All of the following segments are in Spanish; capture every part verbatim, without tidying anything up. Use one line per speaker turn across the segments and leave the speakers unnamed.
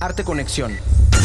Arte Conexión.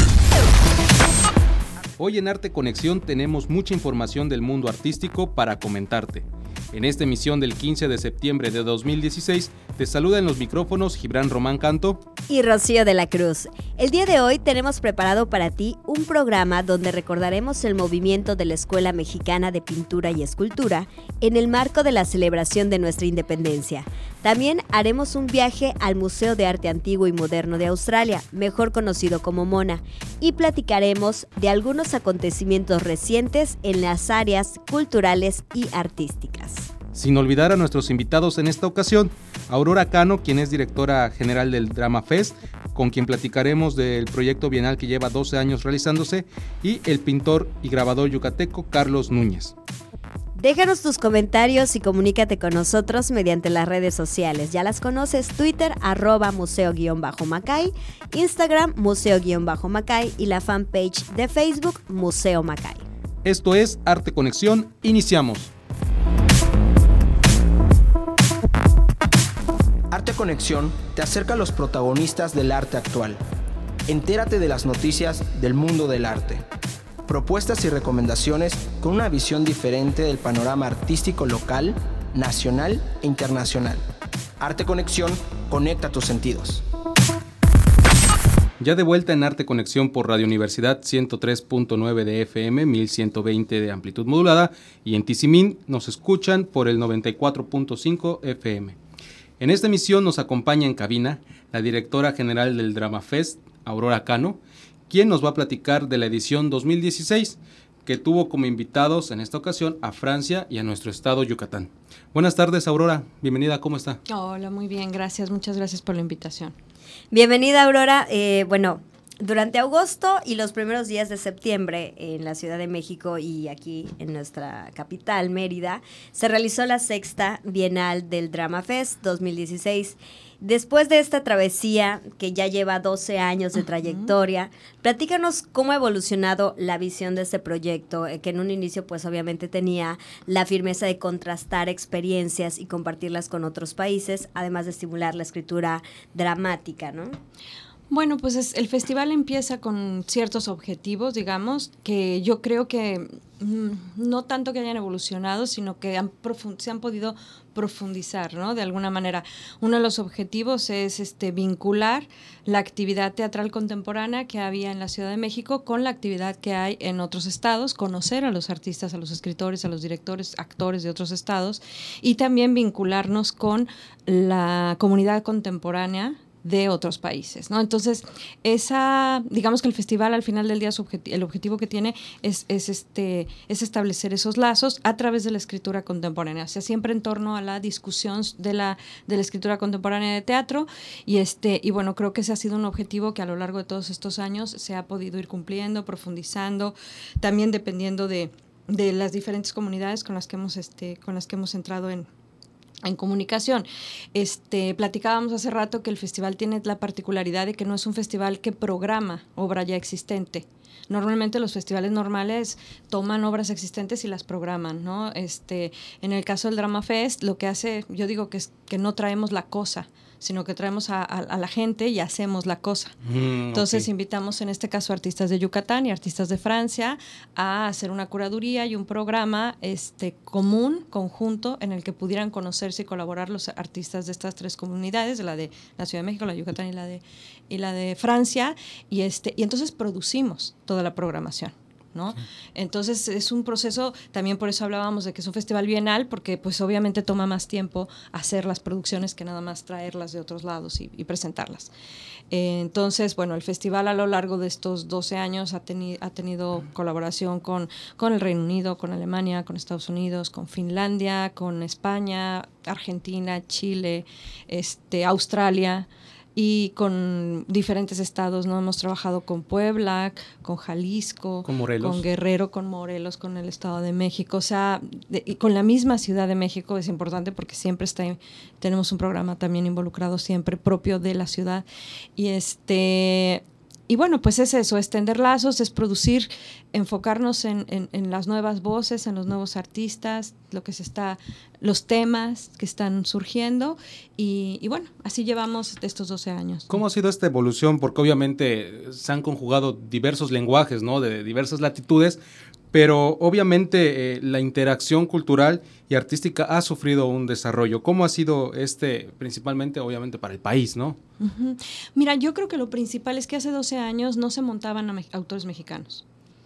Hoy en Arte Conexión tenemos mucha información del mundo artístico para comentarte. En esta emisión del quince de septiembre de dos mil dieciséis, te saluda en los micrófonos Gibran Román Canto
y Rocío de la Cruz. El día de hoy tenemos preparado para ti un programa donde recordaremos el movimiento de la Escuela Mexicana de Pintura y Escultura en el marco de la celebración de nuestra independencia. También haremos un viaje al Museo de Arte Antiguo y Moderno de Australia, mejor conocido como MONA, y platicaremos de algunos acontecimientos recientes en las áreas culturales y artísticas.
Sin olvidar a nuestros invitados en esta ocasión, Aurora Cano, quien es directora general del Drama Fest, con quien platicaremos del proyecto bienal que lleva doce años realizándose, y el pintor y grabador yucateco Carlos Núñez.
Déjanos tus comentarios y comunícate con nosotros mediante las redes sociales. Ya las conoces: Twitter, arroba museo-macay, Instagram, museo-macay y la fanpage de Facebook, Museo Macay.
Esto es Arte Conexión. Iniciamos.
Arte Conexión te acerca a los protagonistas del arte actual. Entérate de las noticias del mundo del arte. Propuestas y recomendaciones con una visión diferente del panorama artístico local, nacional e internacional. Arte Conexión conecta tus sentidos.
Ya de vuelta en Arte Conexión por Radio Universidad ciento tres punto nueve de F M, mil ciento veinte de amplitud modulada, y en Tizimín nos escuchan por el noventa y cuatro punto cinco F M. En esta emisión nos acompaña en cabina la directora general del Drama Fest, Aurora Cano, quien nos va a platicar de la edición dos mil dieciséis, que tuvo como invitados en esta ocasión a Francia y a nuestro estado Yucatán. Buenas tardes, Aurora. Bienvenida, ¿cómo está?
Hola, muy bien, gracias. Muchas gracias por la invitación.
Bienvenida, Aurora. Eh, bueno, durante agosto y los primeros días de septiembre en la Ciudad de México y aquí en nuestra capital, Mérida, se realizó la sexta Bienal del Drama Fest dos mil dieciséis. Después de esta travesía, que ya lleva doce años de trayectoria, uh-huh. platícanos cómo ha evolucionado la visión de este proyecto, eh, que en un inicio pues obviamente tenía la firmeza de contrastar experiencias y compartirlas con otros países, además de estimular la escritura dramática, ¿no?
Bueno, pues es, el festival empieza con ciertos objetivos, digamos, que yo creo que mmm, no tanto que hayan evolucionado, sino que han profund- se han podido profundizar, ¿no? De alguna manera. Uno de los objetivos es este, vincular la actividad teatral contemporánea que había en la Ciudad de México con la actividad que hay en otros estados, conocer a los artistas, a los escritores, a los directores, actores de otros estados, y también vincularnos con la comunidad contemporánea de otros países, ¿no? Entonces, esa, digamos que el festival al final del día, su objeti- el objetivo que tiene es, es, este, es establecer esos lazos a través de la escritura contemporánea, o sea, siempre en torno a la discusión de la, de la escritura contemporánea de teatro, y, este, y bueno, creo que ese ha sido un objetivo que a lo largo de todos estos años se ha podido ir cumpliendo, profundizando, también dependiendo de, de las diferentes comunidades con las que hemos, este, con las que hemos entrado en en comunicación. Este, platicábamos hace rato que el festival tiene la particularidad de que no es un festival que programa obra ya existente. Normalmente los festivales normales toman obras existentes y las programan, ¿no? Este, en el caso del Drama Fest, lo que hace, yo digo que es que no traemos la cosa, sino que traemos a, a, a la gente y hacemos la cosa. Mm, Entonces okay. invitamos en este caso artistas de Yucatán y artistas de Francia a hacer una curaduría y un programa este, común, conjunto, en el que pudieran conocerse y colaborar los artistas de estas tres comunidades, de la de la Ciudad de México, la de Yucatán y la de, y la de Francia, y, este, y entonces producimos toda la programación, ¿no? Sí. Entonces es un proceso, también por eso hablábamos de que es un festival bienal, porque pues obviamente toma más tiempo hacer las producciones que nada más traerlas de otros lados y, y presentarlas. Eh, entonces, bueno, el festival a lo largo de estos doce años ha, teni- ha tenido colaboración con, con el Reino Unido, con Alemania, con Estados Unidos, con Finlandia, con España, Argentina, Chile, este, Australia, y con diferentes estados, ¿no? Hemos trabajado con Puebla, con Jalisco,
con Morelos,
con Guerrero, con Morelos, con el Estado de México, o sea, de, y con la misma Ciudad de México. Es importante porque siempre está, tenemos un programa también involucrado siempre propio de la ciudad, y este y bueno, pues es eso, es tender lazos, es producir, enfocarnos en, en, en las nuevas voces, en los nuevos artistas, lo que se está, los temas que están surgiendo, y, y bueno, así llevamos estos doce años.
¿Cómo ha sido esta evolución? Porque obviamente se han conjugado diversos lenguajes, ¿no? De diversas latitudes, pero obviamente eh, la interacción cultural y artística ha sufrido un desarrollo. ¿Cómo ha sido este, principalmente, obviamente, para el país, ¿no?
Uh-huh. Mira, yo creo que lo principal es que hace doce años no se montaban a me- autores mexicanos.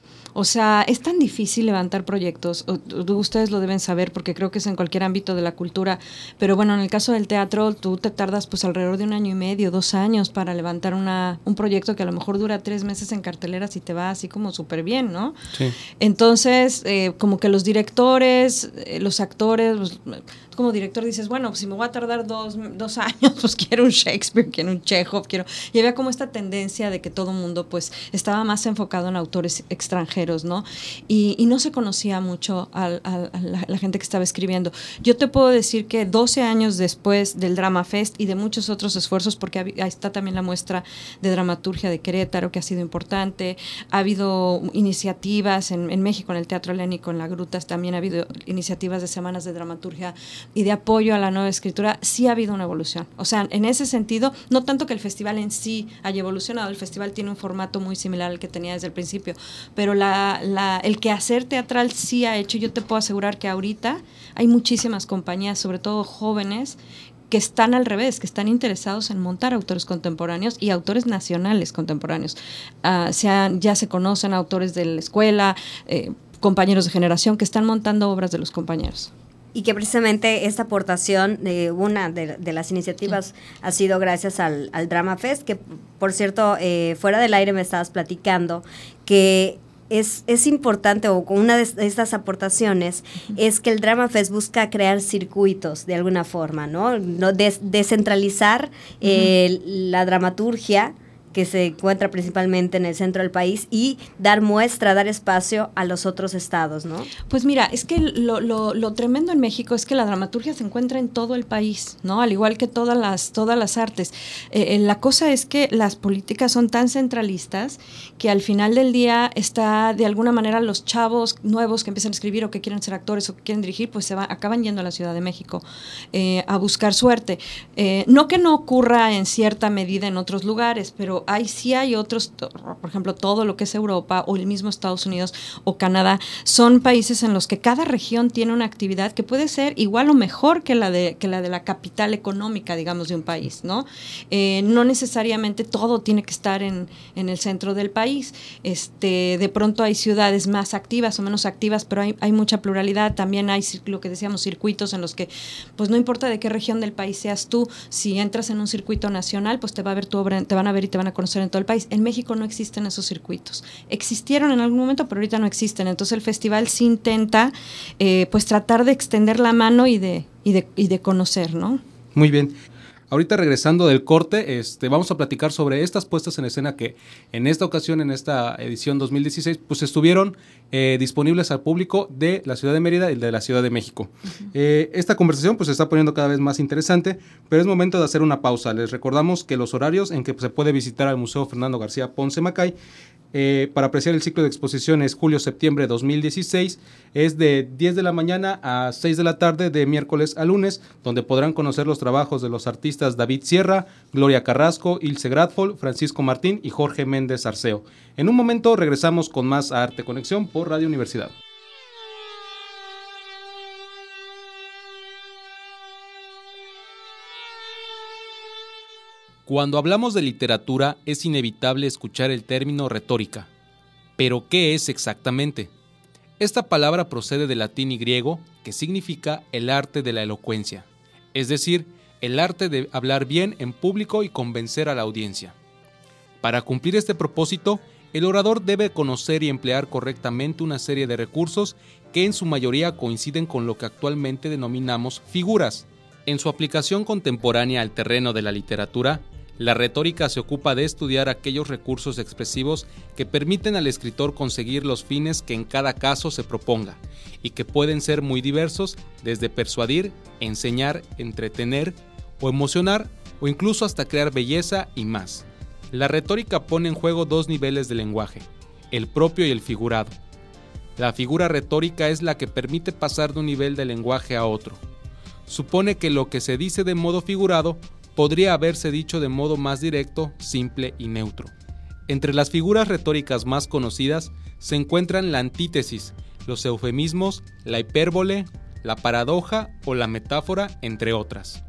O sea, es tan difícil levantar proyectos, ustedes lo deben saber porque creo que es en cualquier ámbito de la cultura, pero bueno, en el caso del teatro tú te tardas pues alrededor de un año y medio, dos años para levantar una, un proyecto que a lo mejor dura tres meses en carteleras y te va así como súper bien, ¿no?
Sí.
Entonces, eh, como que los directores, eh, los actores, pues, como director dices, bueno, pues si me voy a tardar dos, dos años, pues quiero un Shakespeare, quiero un Chekhov, quiero... Y había como esta tendencia de que todo el mundo pues estaba más enfocado en autores extranjeros, ¿no? Y, y no se conocía mucho a, a, a la, la gente que estaba escribiendo. Yo te puedo decir que doce años después del Drama Fest y de muchos otros esfuerzos, porque ahí está también la muestra de dramaturgia de Querétaro, que ha sido importante, ha habido iniciativas en, en México, en el Teatro Helénico, en la Grutas, también ha habido iniciativas de semanas de dramaturgia y de apoyo a la nueva escritura. Sí ha habido una evolución. O sea, en ese sentido, no tanto que el festival en sí haya evolucionado, el festival tiene un formato muy similar al que tenía desde el principio, pero la, la, el quehacer teatral sí ha hecho. Yo te puedo asegurar que ahorita hay muchísimas compañías, sobre todo jóvenes, que están al revés, que están interesados en montar autores contemporáneos y autores nacionales contemporáneos. Uh, sean, ya se conocen autores de la escuela, eh, compañeros de generación que están montando obras de los compañeros.
Y que precisamente esta aportación de una de, de las iniciativas sí. ha sido gracias al, al Drama Fest, que por cierto, eh, fuera del aire me estabas platicando que es, es importante, o una de estas aportaciones uh-huh. es que el Drama Fest busca crear circuitos de alguna forma, ¿no? no des, descentralizar uh-huh. eh, la dramaturgia que se encuentra principalmente en el centro del país y dar muestra, dar espacio a los otros estados, ¿no?
Pues mira, es que lo, lo, lo tremendo en México es que la dramaturgia se encuentra en todo el país, ¿no? Al igual que todas las, todas las artes. Eh, la cosa es que las políticas son tan centralistas que al final del día está, de alguna manera, los chavos nuevos que empiezan a escribir o que quieren ser actores o que quieren dirigir, pues se va, acaban yendo a la Ciudad de México eh, a buscar suerte. Eh, no que no ocurra en cierta medida en otros lugares, pero hay sí hay otros, por ejemplo, todo lo que es Europa o el mismo Estados Unidos o Canadá, son países en los que cada región tiene una actividad que puede ser igual o mejor que la de que la de la capital económica, digamos, de un país, ¿no? Eh, no necesariamente todo tiene que estar en, en el centro del país. Este, de pronto hay ciudades más activas o menos activas, pero hay, hay mucha pluralidad. También hay lo que decíamos, circuitos en los que, pues no importa de qué región del país seas tú, si entras en un circuito nacional, pues te va a ver tu obra, te van a ver y te van a conocer en todo el país. En México no existen esos circuitos. Existieron en algún momento, pero ahorita no existen. Entonces el festival sí intenta eh, pues tratar de extender la mano y de, y de, y de conocer, ¿no?
Muy bien. Ahorita regresando del corte, este, vamos a platicar sobre estas puestas en escena que en esta ocasión, en esta edición dos mil dieciséis, pues estuvieron eh, disponibles al público de la Ciudad de Mérida y de la Ciudad de México. Uh-huh. Eh, esta conversación pues se está poniendo cada vez más interesante, pero es momento de hacer una pausa. Les recordamos que los horarios en que se puede visitar al Museo Fernando García Ponce Macay Eh, para apreciar el ciclo de exposiciones julio-septiembre dos mil dieciséis es de diez de la mañana a seis de la tarde de miércoles a lunes, donde podrán conocer los trabajos de los artistas David Sierra, Gloria Carrasco, Ilse Gradfol, Francisco Martín y Jorge Méndez Arceo. En un momento regresamos con más a Arte Conexión por Radio Universidad. Cuando hablamos de literatura es inevitable escuchar el término retórica. ¿Pero qué es exactamente? Esta palabra procede del latín y griego, que significa el arte de la elocuencia, es decir, el arte de hablar bien en público y convencer a la audiencia. Para cumplir este propósito, el orador debe conocer y emplear correctamente una serie de recursos que en su mayoría coinciden con lo que actualmente denominamos figuras. En su aplicación contemporánea al terreno de la literatura, la retórica se ocupa de estudiar aquellos recursos expresivos que permiten al escritor conseguir los fines que en cada caso se proponga, y que pueden ser muy diversos, desde persuadir, enseñar, entretener o emocionar, o incluso hasta crear belleza y más. La retórica pone en juego dos niveles de lenguaje, el propio y el figurado. La figura retórica es la que permite pasar de un nivel de lenguaje a otro. Supone que lo que se dice de modo figurado podría haberse dicho de modo más directo, simple y neutro. Entre las figuras retóricas más conocidas se encuentran la antítesis, los eufemismos, la hipérbole, la paradoja o la metáfora, entre otras.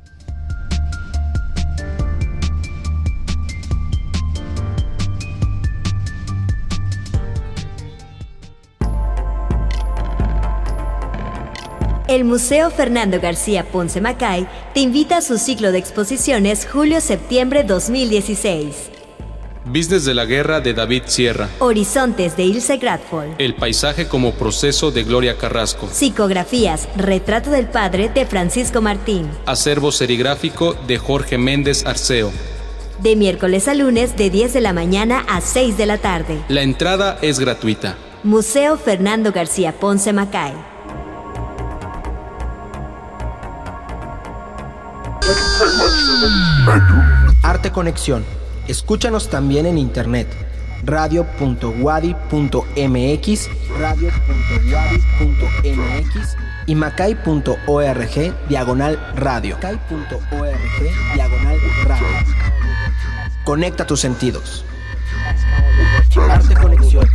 El Museo Fernando García Ponce Macay te invita a su ciclo de exposiciones julio-septiembre dos mil dieciséis.
Business de la guerra de David Sierra.
Horizontes de Ilse Gradford.
El paisaje como proceso de Gloria Carrasco.
Psicografías, retrato del padre de Francisco Martín.
Acervo serigráfico de Jorge Méndez Arceo.
De miércoles a lunes de diez de la mañana a seis de la tarde.
La entrada es gratuita.
Museo Fernando García Ponce Macay.
Arte Conexión. Escúchanos también en internet. radio punto wadi punto mx, radio punto wadi punto mx y macay punto org diagonal radio. macay punto org diagonal radio. Conecta tus sentidos. Arte Conexión.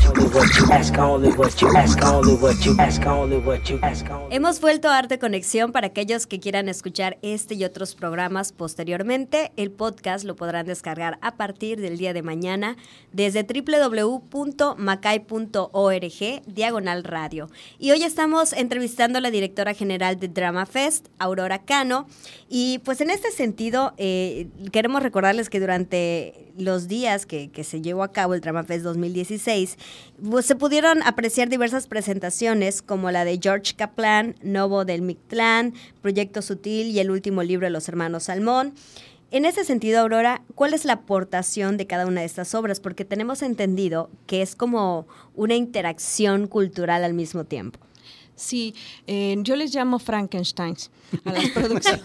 Hemos vuelto a Arte Conexión. Para aquellos que quieran escuchar este y otros programas posteriormente, el podcast lo podrán descargar a partir del día de mañana desde doble u doble u doble u punto macay punto org diagonal radio. Y hoy estamos entrevistando a la directora general de Drama Fest, Aurora Cano, y pues en este sentido eh, queremos recordarles que durante los días que, que se llevó a cabo el Drama Fest dos mil dieciséis, pues se pudieron apreciar diversas presentaciones como la de George Kaplan, Novo del Mictlán, Proyecto Sutil y el último libro de los hermanos Salmón. En ese sentido, Aurora, ¿cuál es la aportación de cada una de estas obras? Porque tenemos entendido que es como una interacción cultural al mismo tiempo.
Sí, eh, yo les llamo Frankensteins a las producciones,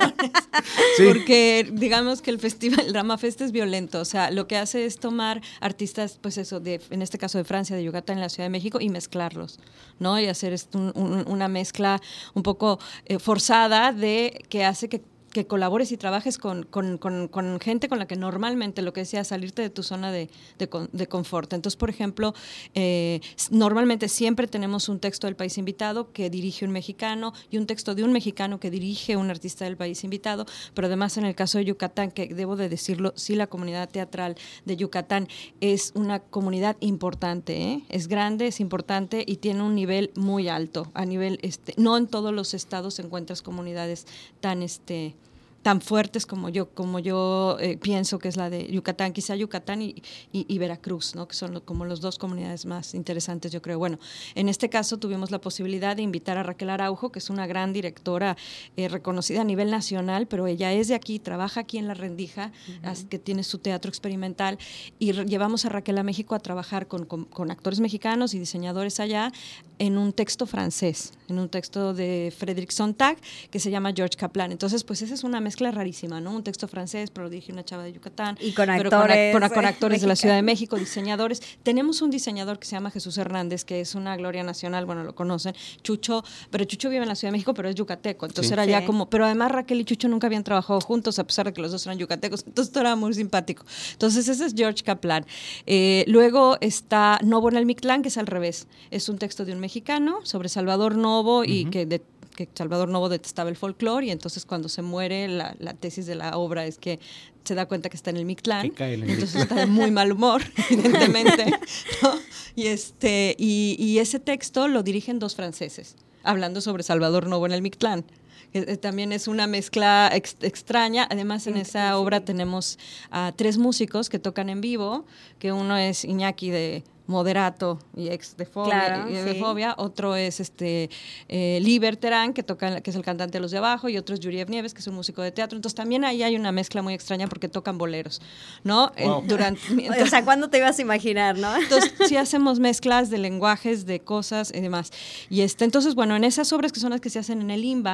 sí. Porque digamos que el festival, el Drama Fest es violento, o sea, lo que hace es tomar artistas, pues eso, de, en este caso de Francia, de Yucatán, en la Ciudad de México, y mezclarlos, ¿no? Y hacer un, un, una mezcla un poco eh, forzada de que hace que que colabores y trabajes con, con, con, con gente con la que normalmente, lo que decía, salirte de tu zona de, de, de confort. Entonces, por ejemplo, eh, normalmente siempre tenemos un texto del país invitado que dirige un mexicano y un texto de un mexicano que dirige un artista del país invitado, pero además en el caso de Yucatán, que debo de decirlo, sí, la comunidad teatral de Yucatán es una comunidad importante, ¿eh? Es grande, es importante y tiene un nivel muy alto, a nivel, este, no en todos los estados encuentras comunidades tan, este, tan fuertes como yo como yo eh, pienso que es la de Yucatán, quizá Yucatán y, y, y Veracruz, ¿no? Que son lo, como las dos comunidades más interesantes, yo creo. Bueno, en este caso tuvimos la posibilidad de invitar a Raquel Araujo, que es una gran directora eh, reconocida a nivel nacional, pero ella es de aquí, trabaja aquí en La Rendija, uh-huh. que tiene su teatro experimental, y re- llevamos a Raquel a México a trabajar con, con, con actores mexicanos y diseñadores allá en un texto francés, en un texto de Frédéric Sontag, que se llama George Kaplan. Entonces, pues esa es una mezcla rarísima, ¿no? Un texto francés, pero lo dirige una chava de Yucatán.
Y con
pero
actores.
Con, con, con actores de la Ciudad de México, diseñadores. Tenemos un diseñador que se llama Jesús Hernández, que es una gloria nacional, bueno, lo conocen. Chucho, pero Chucho vive en la Ciudad de México, pero es yucateco. Entonces sí. era ya sí. como, pero además Raquel y Chucho nunca habían trabajado juntos, a pesar de que los dos eran yucatecos. Entonces esto era muy simpático. Entonces ese es George Kaplan. Eh, luego está Novo en el Mictlán, que es al revés. Es un texto de un mexicano sobre Salvador Novo uh-huh. y que de que Salvador Novo detestaba el folclore, y entonces cuando se muere la, la tesis de la obra es que se da cuenta que está en el Mictlán, en el entonces Mictlán. Está de muy mal humor, evidentemente, ¿no? Y, este, y, y ese texto lo dirigen dos franceses, hablando sobre Salvador Novo en el Mictlán. Que también es una mezcla ex, extraña. Además, en esa obra tenemos a tres músicos que tocan en vivo, que uno es Iñaki de Moderato y ex de Fobia,
claro,
y de
sí.
Fobia, otro es este eh, Liber Terán, que toca, que es el cantante de Los de Abajo, y otro es Yuriev Nieves, que es un músico de teatro. Entonces también ahí hay una mezcla muy extraña porque tocan boleros, ¿no?
Wow.
Eh, durante, entonces,
o sea, ¿cuándo te ibas a imaginar, no?
Entonces sí hacemos mezclas de lenguajes, de cosas y demás. Y este, entonces, bueno, en esas obras que son las que se hacen en el I M B A,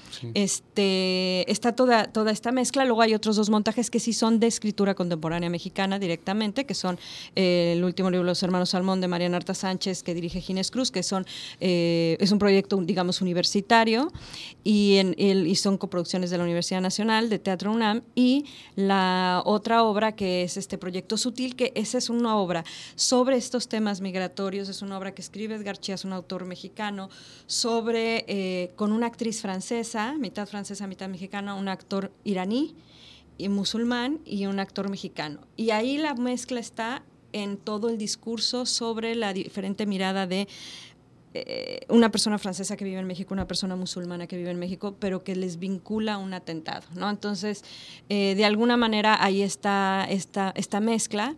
Sí. Este, está toda, toda esta mezcla. Luego hay otros dos montajes que sí son de escritura contemporánea mexicana directamente, que son eh, el último libro de los hermanos Salmón de Mariana Arta Sánchez, que dirige Ginés Cruz, que son eh, es un proyecto, digamos, universitario, y, en, el, y son coproducciones de la Universidad Nacional, de Teatro UNAM, y la otra obra que es este Proyecto Sutil, que esa es una obra sobre estos temas migratorios, es una obra que escribe Edgar Chías, un autor mexicano, sobre, eh, con una actriz francesa, mitad francesa, mitad mexicana, un actor iraní y musulmán y un actor mexicano. Y ahí la mezcla está en todo el discurso sobre la diferente mirada de eh, una persona francesa que vive en México, una persona musulmana que vive en México, pero que les vincula a un atentado, ¿no? Entonces, eh, de alguna manera ahí está esta, esta mezcla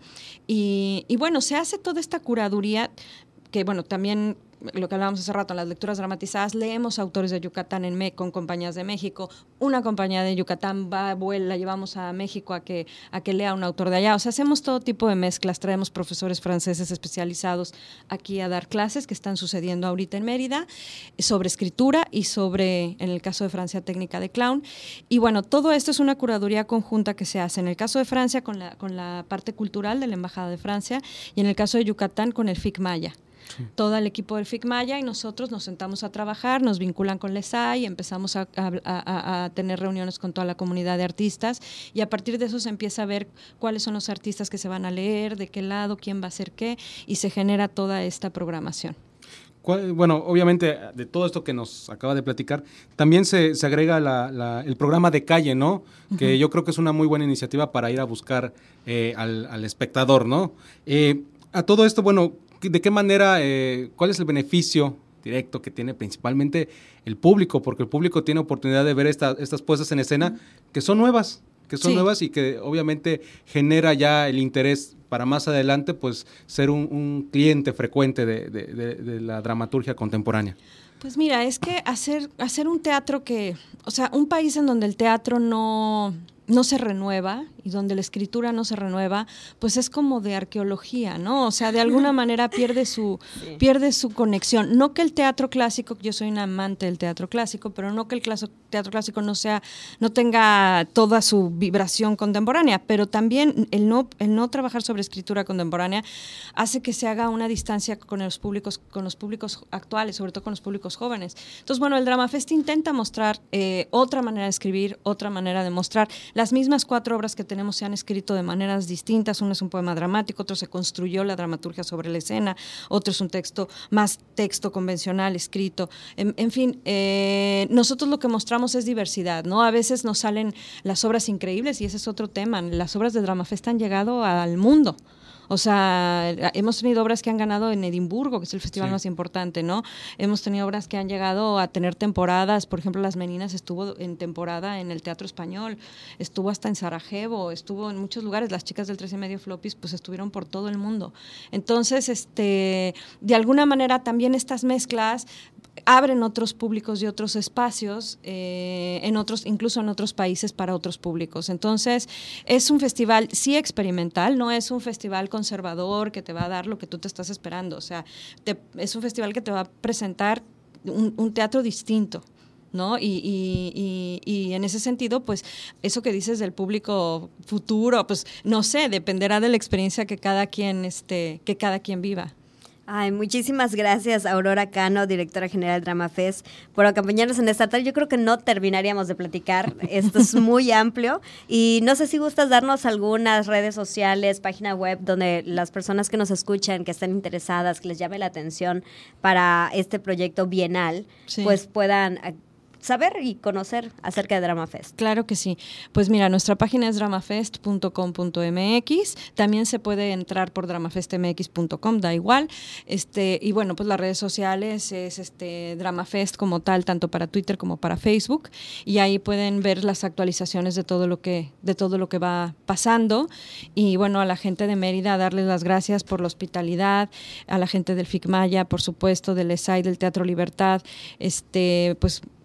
y, y bueno, se hace toda esta curaduría que, bueno, también lo que hablábamos hace rato, en las lecturas dramatizadas, leemos autores de Yucatán en Me- con compañías de México, una compañía de Yucatán va, vuela, la llevamos a México a que, a que lea un autor de allá, o sea, hacemos todo tipo de mezclas, traemos profesores franceses especializados aquí a dar clases, que están sucediendo ahorita en Mérida, sobre escritura y sobre, en el caso de Francia, técnica de clown, y bueno, todo esto es una curaduría conjunta que se hace, en el caso de Francia con la, con la parte cultural de la Embajada de Francia, y en el caso de Yucatán con el F I C Maya. Sí. Todo el equipo del F I C Maya y nosotros nos sentamos a trabajar, nos vinculan con la E S A I, empezamos a, a, a, a tener reuniones con toda la comunidad de artistas y a partir de eso se empieza a ver cuáles son los artistas que se van a leer, de qué lado, quién va a hacer qué y se genera toda esta programación.
Bueno, obviamente de todo esto que nos acaba de platicar, también se, se agrega la, la, el programa de calle, ¿no? Uh-huh. Que yo creo que es una muy buena iniciativa para ir a buscar eh, al, al espectador, ¿no? Eh, a todo esto, bueno, ¿de qué manera, eh, cuál es el beneficio directo que tiene principalmente el público? Porque el público tiene oportunidad de ver esta, estas puestas en escena que son nuevas, que son sí. nuevas y que obviamente genera ya el interés para más adelante, pues ser un, un cliente frecuente de, de, de, de la dramaturgia contemporánea.
Pues mira, es que hacer, hacer un teatro que, o sea, un país en donde el teatro no... no se renueva y donde la escritura no se renueva, pues es como de arqueología, ¿no? O sea, de alguna manera pierde su, sí. pierde su conexión. No que el teatro clásico, yo soy una amante del teatro clásico, pero no que el claso, teatro clásico no sea, no tenga toda su vibración contemporánea, pero también el no, el no trabajar sobre escritura contemporánea hace que se haga una distancia con los públicos, con los públicos actuales, sobre todo con los públicos jóvenes. Entonces, bueno, el DramaFest intenta mostrar eh, otra manera de escribir, otra manera de mostrar. Las mismas cuatro obras que tenemos se han escrito de maneras distintas, uno es un poema dramático, otro se construyó la dramaturgia sobre la escena, otro es un texto más texto convencional escrito, en, en fin, eh, nosotros lo que mostramos es diversidad, ¿no? A veces nos salen las obras increíbles y ese es otro tema, las obras de DramaFest han llegado al mundo. O sea, hemos tenido obras que han ganado en Edimburgo, que es el festival sí. más importante, ¿no? Hemos tenido obras que han llegado a tener temporadas, por ejemplo, Las Meninas estuvo en temporada en el Teatro Español, estuvo hasta en Sarajevo, estuvo en muchos lugares, Las Chicas del Tres y Medio Flopis, pues estuvieron por todo el mundo. Entonces, este, de alguna manera también estas mezclas abren otros públicos y otros espacios, eh, en otros, incluso en otros países para otros públicos. Entonces, es un festival sí experimental, no es un festival conservador que te va a dar lo que tú te estás esperando. O sea, te, es un festival que te va a presentar un, un teatro distinto, ¿no? Y, y, y, y en ese sentido, pues, eso que dices del público futuro, pues, no sé, dependerá de la experiencia que cada quien, este, que cada quien viva.
Ay, muchísimas gracias, Aurora Cano, directora general de DramaFest, por acompañarnos en esta tarde. Yo creo que no terminaríamos de platicar, esto es muy amplio y no sé si gustas darnos algunas redes sociales, página web, donde las personas que nos escuchan, que estén interesadas, que les llame la atención para este proyecto bienal, sí. pues puedan saber y conocer acerca de DramaFest.
Claro que sí. Pues mira, nuestra página es dramafest punto com punto m x. También se puede entrar por dramafest m x punto com, da igual. Este, y bueno, pues las redes sociales es este DramaFest como tal, tanto para Twitter como para Facebook. Y ahí pueden ver las actualizaciones de todo lo que, de todo lo que va pasando. Y bueno, a la gente de Mérida, darles las gracias por la hospitalidad, a la gente del F I C Maya, por supuesto, del E S A I, del Teatro Libertad, este, pues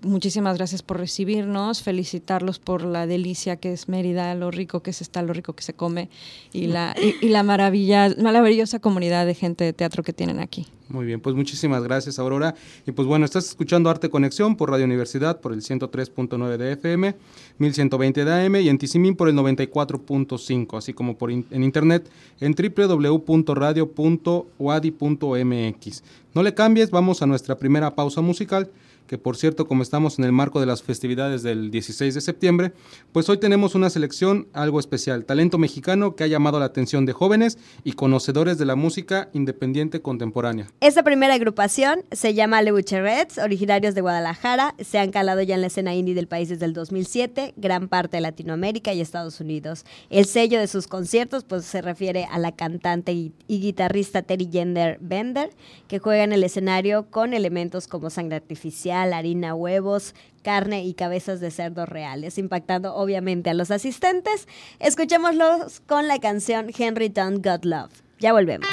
muchísimas gracias por recibirnos, felicitarlos por la delicia que es Mérida, lo rico que se está, lo rico que se come y la, y, y la maravilla, maravillosa comunidad de gente de teatro que tienen aquí.
Muy bien, pues muchísimas gracias, Aurora. Y pues bueno, estás escuchando Arte Conexión por Radio Universidad, por el ciento tres punto nueve de F M, mil ciento veinte de A M y en Tizimín por el noventa y cuatro punto cinco, así como por in- en internet en doble u doble u doble u punto radio punto u a d i punto m x. No le cambies, vamos a nuestra primera pausa musical, que por cierto, como estamos en el marco de las festividades del dieciséis de septiembre, pues hoy tenemos una selección algo especial, talento mexicano que ha llamado la atención de jóvenes y conocedores de la música independiente contemporánea.
Esta primera agrupación se llama Le Boucherets, originarios de Guadalajara, se han calado ya en la escena indie del país desde el dos mil siete, gran parte de Latinoamérica y Estados Unidos. El sello de sus conciertos pues se refiere a la cantante y, y guitarrista Terry Gender Bender, que juega en el escenario con elementos como sangre artificial, harina, huevos, carne y cabezas de cerdo reales, impactando obviamente a los asistentes. Escuchémoslos con la canción Henry Done Got Love. Ya volvemos.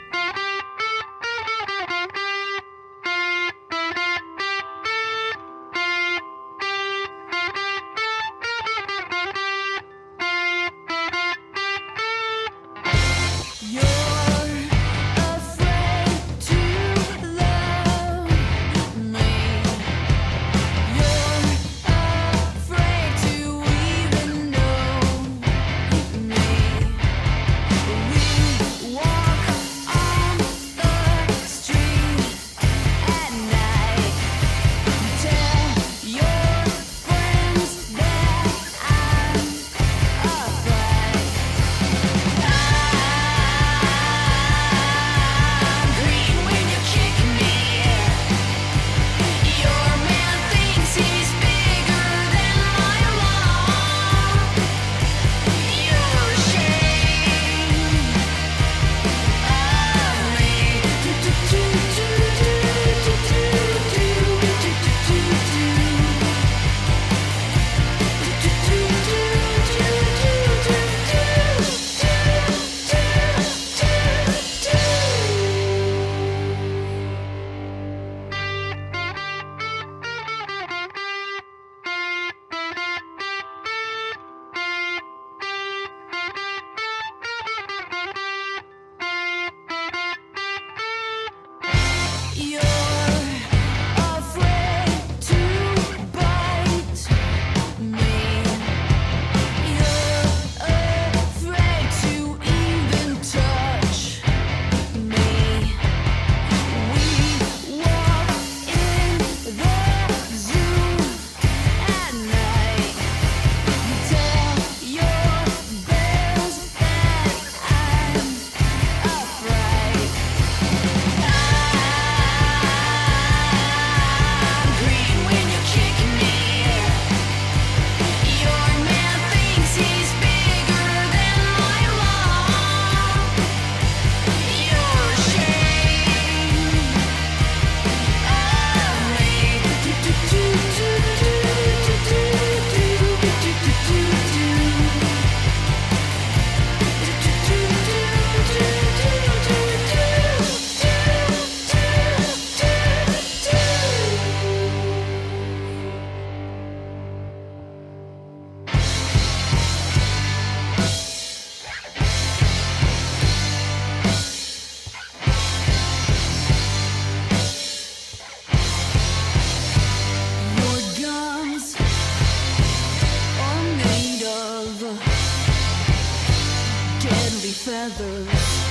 feathers.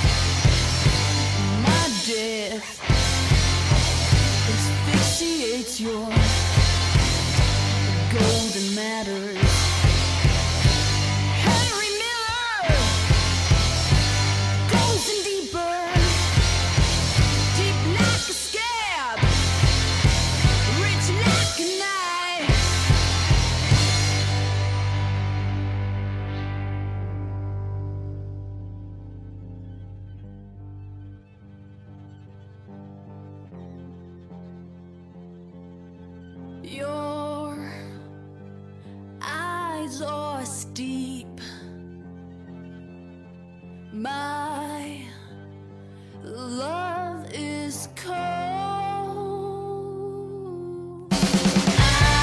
My death asphyxiates your golden matters. Henry Miller goes in deeper, deep like a scab, rich like a knife. Your eyes are steep. My love is cold. I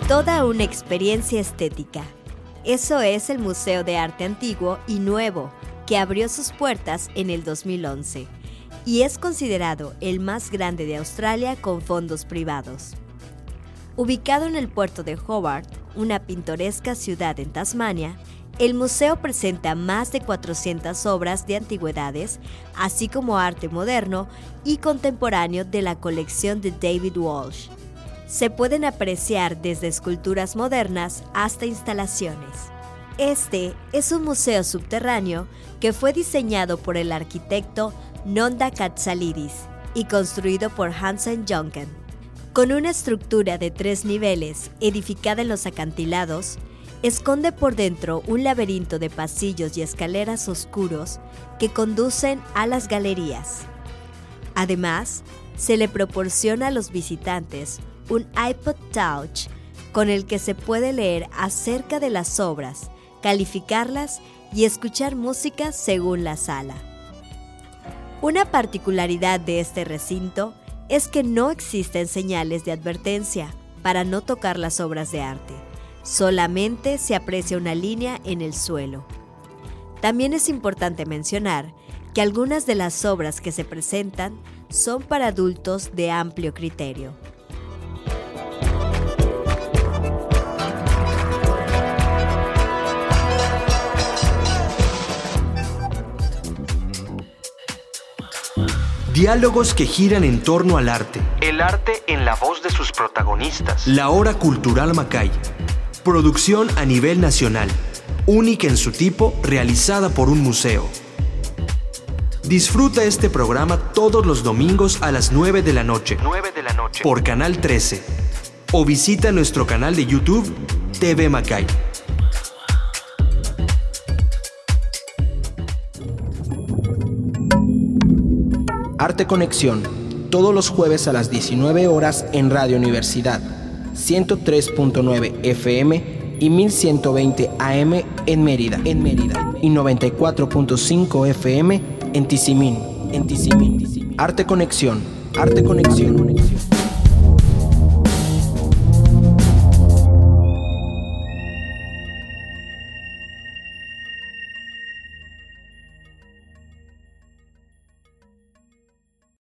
Toda una experiencia estética. Eso es el Museo de Arte Antiguo y Nuevo, que abrió sus puertas en el dos mil once y es considerado el más grande de Australia con fondos privados. Ubicado en el puerto de Hobart, una pintoresca ciudad en Tasmania, el museo presenta más de cuatrocientas obras de antigüedades, así como arte moderno y contemporáneo de la colección de David Walsh. Se pueden apreciar desde esculturas modernas hasta instalaciones. Este es un museo subterráneo que fue diseñado por el arquitecto Nonda Katsalidis y construido por Hansen Juncken. Con una estructura de tres niveles edificada en los acantilados, esconde por dentro un laberinto de pasillos y escaleras oscuros que conducen a las galerías. Además, se le proporciona a los visitantes un iPod Touch con el que se puede leer acerca de las obras, calificarlas y escuchar música según la sala. Una particularidad de este recinto es que no existen señales de advertencia para no tocar las obras de arte. Solamente se aprecia una línea en el suelo. También es importante mencionar que algunas de las obras que se presentan son para adultos de amplio criterio.
Diálogos que giran en torno al arte.
El arte en la voz de sus protagonistas.
La Hora Cultural Macay. Producción a nivel nacional. Única en su tipo, realizada por un museo. Disfruta este programa todos los domingos a las nueve de la noche.
nueve de la noche.
Por Canal trece. O visita nuestro canal de YouTube, T V Macay. Arte Conexión, todos los jueves a las diecinueve horas en Radio Universidad, ciento tres punto nueve F M y mil ciento veinte A M en Mérida, en Mérida, y noventa y cuatro punto cinco F M en Tizimín, en Tizimín. Arte Conexión, Arte Conexión.